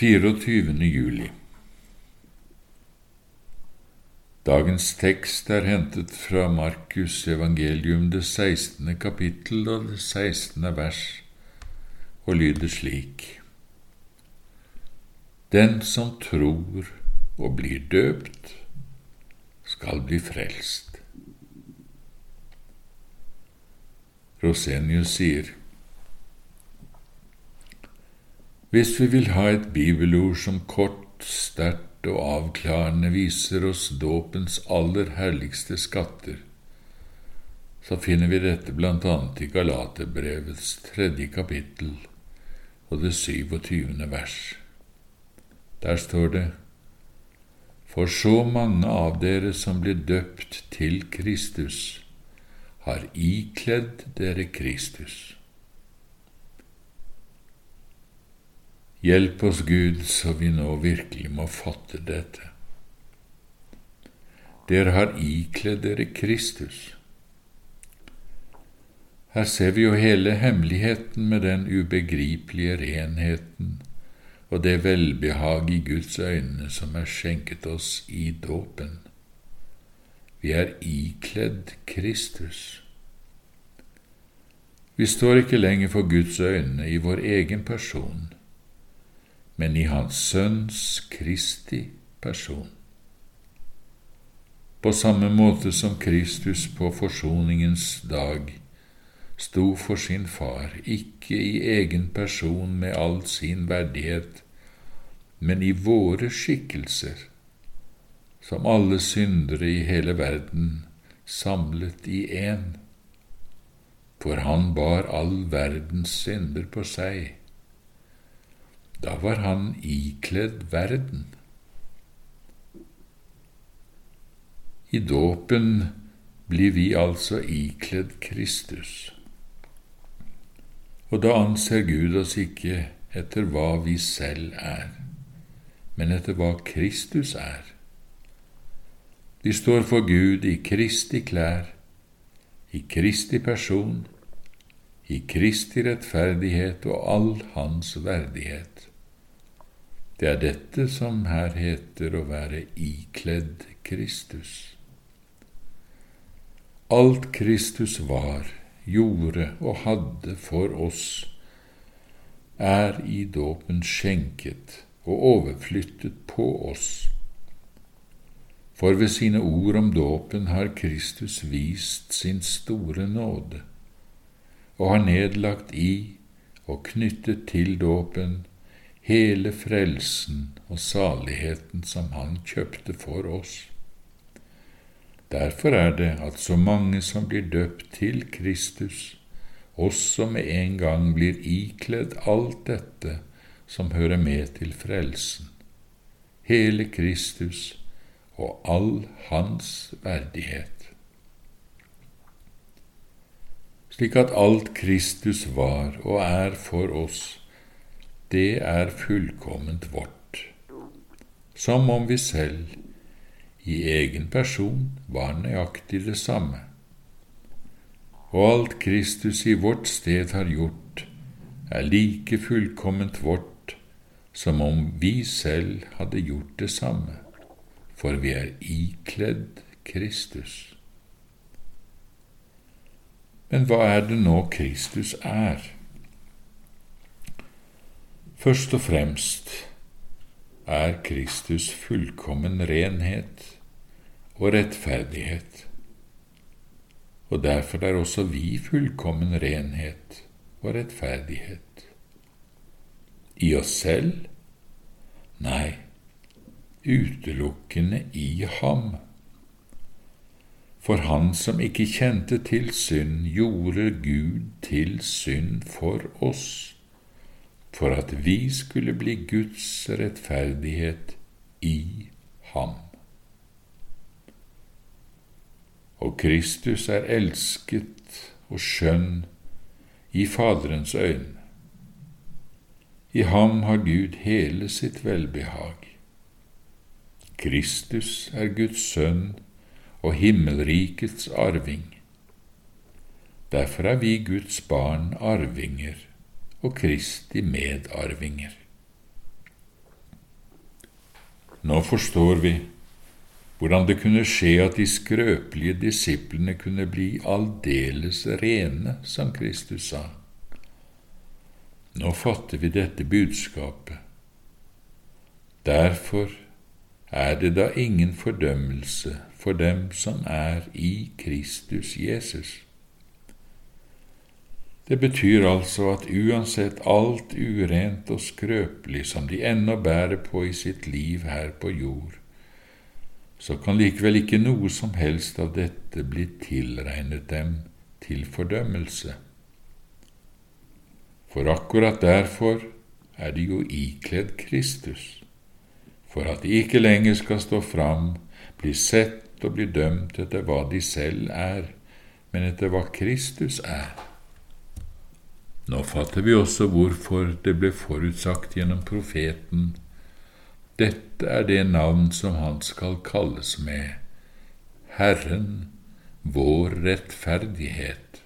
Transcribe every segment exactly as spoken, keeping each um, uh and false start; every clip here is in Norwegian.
fireogtyvende juli. Dagens tekst er hentet fra Markus evangelium, det sekstende kapittel og det sekstende vers, og lyder slik: Den som tror og blir døpt, skal bli frelst. Rosenius sier: Hvis vi vil ha et bibelord som kort, sterkt og avklarende viser oss dåpens aller herligste skatter, så finner vi dette blant annet i Galaterbrevets tredje kapittel og det syvogtyvende vers. Der står det: For så mange av dere som blir døpt til Kristus, har ikledd dere Kristus. Hjelp oss, Gud, så vi nå virkelig må fatte dette. Dere har ikledd dere Kristus. Her ser vi jo hele hemmeligheten med den ubegripelige renheten og det velbehag i Guds øyne som er skjenket oss i dåpen. Vi er ikledd Kristus. Vi står ikke lenger for Guds øyne i vår egen person, men i Hans Sønns Kristi person. På samme måte som Kristus på forsoningens dag sto for sin far, ikke i egen person med all sin verdighet, men i våre skikkelser, som alle syndere i hele verden, samlet i én, for han bar all verdens synder på seg. Da var han ikledd verden. I dåpen blir vi altså ikledd Kristus. Og da anser Gud oss ikke etter hva vi selv er, men etter hva Kristus er. Vi står for Gud i Kristi klær, i Kristi person, i Kristi rettferdighet og all hans verdighet. Det er dette som her heter å være ikledd Kristus. Alt Kristus var, gjorde og hadde for oss, er i dåpen skjenket og overflyttet på oss. For ved sine ord om dåpen har Kristus vist sin store nåde, og har nedlagt i og knyttet til dåpen hele frelsen og saligheten som han kjøpte for oss. Derfor er det at så mange som blir døpt til Kristus, også med en gang blir ikledd alt dette som hører med til frelsen, hele Kristus og all hans verdighet. Slik at alt Kristus var og er for oss, det er fullkomment vårt, som om vi selv i egen person var nøyaktig det samme. Og alt Kristus i vårt sted har gjort, er like fullkomment vårt, som om vi selv hadde gjort det samme, for vi er ikledd Kristus. Men hva er det nå Kristus er? Først og fremst er Kristus fullkommen renhet og rettferdighet, og derfor er også vi fullkommen renhet og rettferdighet. I oss selv? Nei, utelukkende i ham. For han som ikke kjente til synd, gjorde Gud til synd for oss, for at vi skulle bli Guds rettferdighet i ham. Og Kristus er elsket og skjønn i Faderens øyne. I ham har Gud hele sitt velbehag. Kristus er Guds sønn og himmelrikets arving. Derfor er vi Guds barn arvinger og Kristi medarvinger. Nå forstår vi hvordan det kunne skje at de skrøpelige disiplene kunne bli aldeles rene, som Kristus sa. Nå fatter vi dette budskapet. Derfor er det da ingen fordømmelse for dem som er i Kristus Jesus. Det betyr altså at uansett alt urent og skrøpelig som de ennå bærer på i sitt liv her på jord, så kan likevel ikke noe som helst av dette bli tilregnet dem til fordømmelse. For akkurat derfor er de jo ikledd Kristus, for at de ikke lenger skal stå fram, bli sett og bli dømt etter hva de selv er, men etter hva Kristus er. Nå fatter vi også hvorfor det ble forutsagt gjennom profeten: dette er det navn som han skal kalles med, Herren, vår rettferdighet.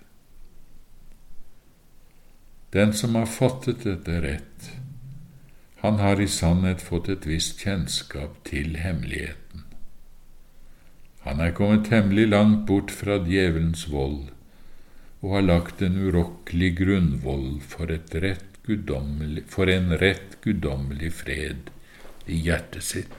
Den som har fattet dette rett, han har i sannhet fått et visst kjennskap til hemmeligheten. Han er kommet temmelig langt bort fra djevelens vold, og har lagt en urokkelig grunnvoll for, et rett guddommelig, for en rett guddommelig fred i hjertet sitt.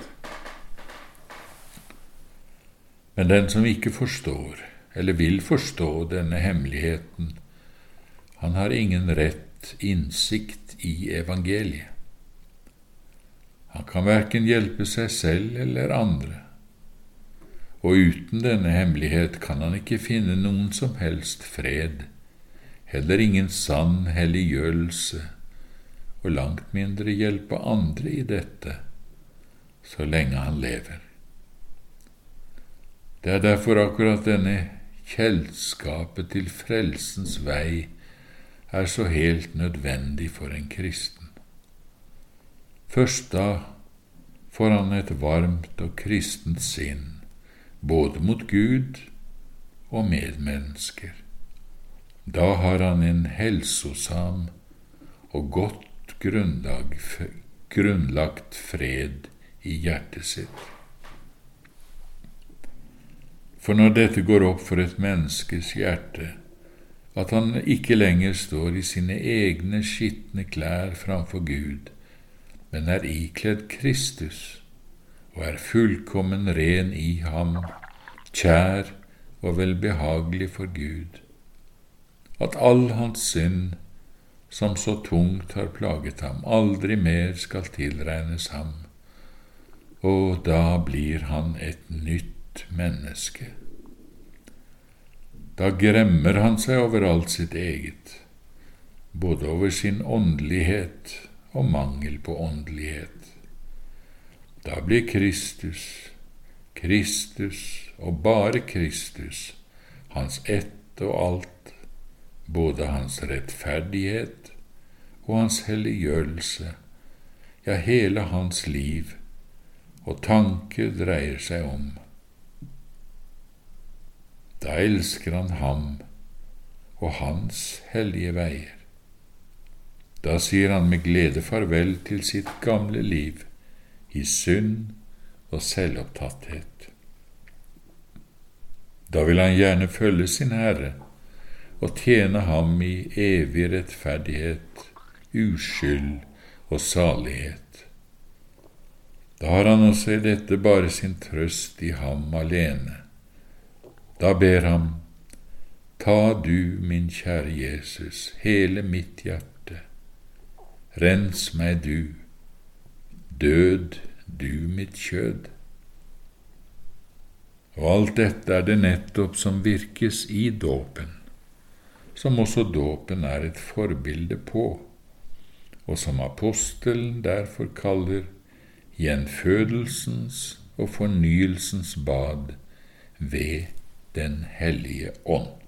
Men den som ikke forstår, eller vil forstå denne hemmeligheten, han har ingen rett innsikt i evangeliet. Han kan hverken hjelpe seg selv eller andre, og uten denne hemmelighet kan han ikke finne noen som helst fred, heller ingen sann helliggjørelse, og langt mindre hjelpe andre i dette, så lenge han lever. Det er derfor akkurat denne kjennskapet til frelsens vei er så helt nødvendig for en kristen. Først da får han et varmt og kristent sinn, både mot Gud og medmennesker. Da har han en helsosam og godt grunnlag, grunnlagt fred i hjertet sitt. For når dette går opp for et menneskes hjerte, at han ikke lenger står i sine egne skitne klær framfor Gud, men er ikledd Kristus, og er fullkommen ren i ham, kjær og velbehagelig for Gud, at all hans synd, som så tungt har plaget ham, aldri mer skal tilregnes ham, og da blir han et nytt menneske. Da gremmer han seg over alt sitt eget, både over sin åndelighet og mangel på åndelighet. Da blir Kristus, Kristus og bare Kristus, hans ett og alt, både hans rettferdighet og hans helliggjørelse, ja, hele hans liv og tanke dreier seg om. Da elsker han ham og hans hellige veier. Da sier han med glede farvel til sitt gamle liv, i synd og selvopptatthet. Da vil han gjerne følge sin Herre og tjene ham i evig rettferdighet, uskyld og salighet. Da har han også i dette bare sin trøst i ham alene. Da ber han: ta du, min kjære Jesus, hele mitt hjerte, rens meg du, død du mitt kjød. Og alt dette er det nettopp som virkes i dåpen, som også dåpen er et forbilde på, og som apostelen derfor kaller gjenfødelsens og fornyelsens bad ved Den hellige ånd.